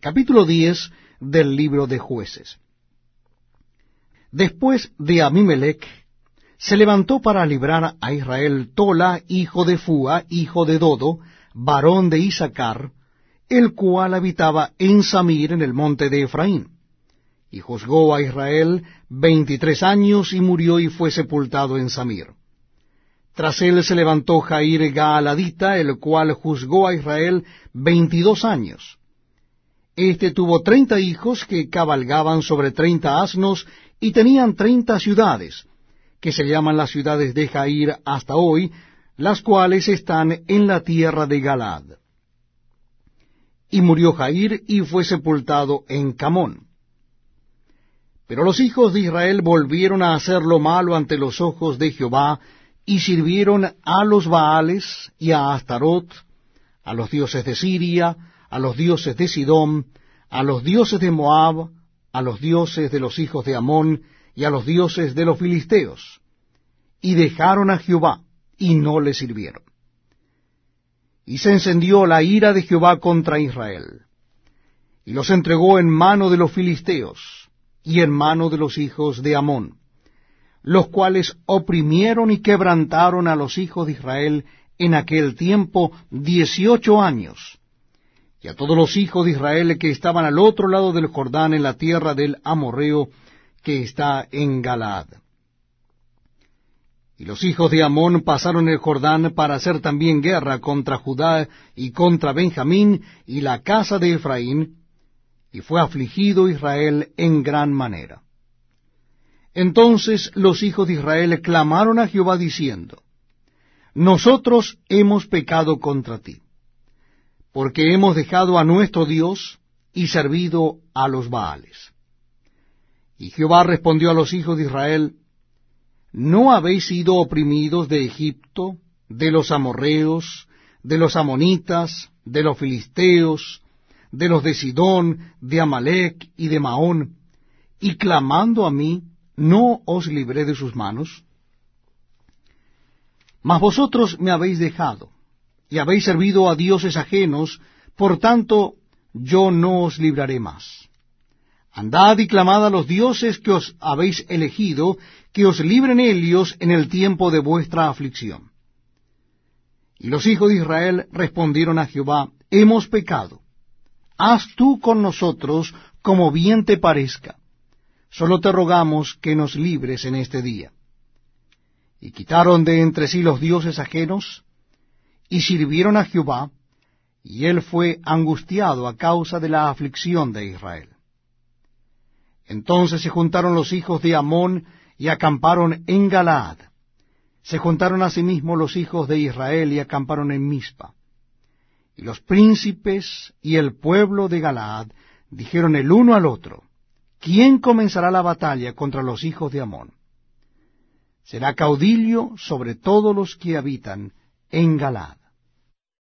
Capítulo 10 del libro de Jueces. Después de Abimelech, se levantó para librar a Israel Tola, hijo de Fúa, hijo de Dodo, varón de Isaacar, el cual habitaba en Samir, en el monte de Efraín. Y juzgó a Israel 23 años, y murió y fue sepultado en Samir. Tras él se levantó Jair Gaaladita, el cual juzgó a Israel 22 años. Este tuvo 30 hijos que cabalgaban sobre 30 asnos, y tenían 30 ciudades, que se llaman las ciudades de Jair hasta hoy, las cuales están en la tierra de Galaad. Y murió Jair, y fue sepultado en Camón. Pero los hijos de Israel volvieron a hacer lo malo ante los ojos de Jehová, y sirvieron a los Baales y a Astarot, a los dioses de Siria, a los dioses de Sidón, a los dioses de Moab, a los dioses de los hijos de Amón, y a los dioses de los filisteos, y dejaron a Jehová, y no le sirvieron. Y se encendió la ira de Jehová contra Israel, y los entregó en mano de los filisteos, y en mano de los hijos de Amón, los cuales oprimieron y quebrantaron a los hijos de Israel en aquel tiempo 18 años, y a todos los hijos de Israel que estaban al otro lado del Jordán, en la tierra del Amorreo, que está en Galaad. Y los hijos de Amón pasaron el Jordán para hacer también guerra contra Judá y contra Benjamín y la casa de Efraín, y fue afligido Israel en gran manera. Entonces los hijos de Israel clamaron a Jehová diciendo: Nosotros hemos pecado contra ti, porque hemos dejado a nuestro Dios y servido a los Baales. Y Jehová respondió a los hijos de Israel: ¿No habéis sido oprimidos de Egipto, de los amorreos, de los amonitas, de los filisteos, de los de Sidón, de Amalec y de Maón, y clamando a mí, no os libré de sus manos? Mas vosotros me habéis dejado, y habéis servido a dioses ajenos, por tanto yo no os libraré más. Andad y clamad a los dioses que os habéis elegido, que os libren ellos en el tiempo de vuestra aflicción. Y los hijos de Israel respondieron a Jehová: Hemos pecado. Haz tú con nosotros como bien te parezca. Solo te rogamos que nos libres en este día. Y quitaron de entre sí los dioses ajenos, y sirvieron a Jehová, y él fue angustiado a causa de la aflicción de Israel. Entonces se juntaron los hijos de Amón, y acamparon en Galaad. Se juntaron asimismo los hijos de Israel, y acamparon en Mizpa. Y los príncipes y el pueblo de Galaad dijeron el uno al otro: ¿Quién comenzará la batalla contra los hijos de Amón? Será caudillo sobre todos los que habitan en Galaad.